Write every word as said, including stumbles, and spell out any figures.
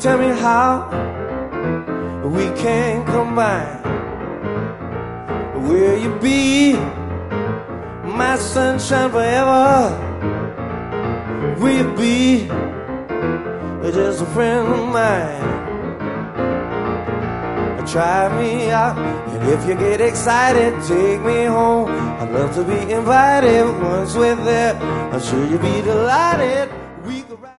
tell me how we can combine. Will you be my sunshine forever? Will you be just a friend of mine? Try me out, and if you get excited, take me home. I'd love to be invited. Once we're there, I'm sure you'll be delighted. We could ride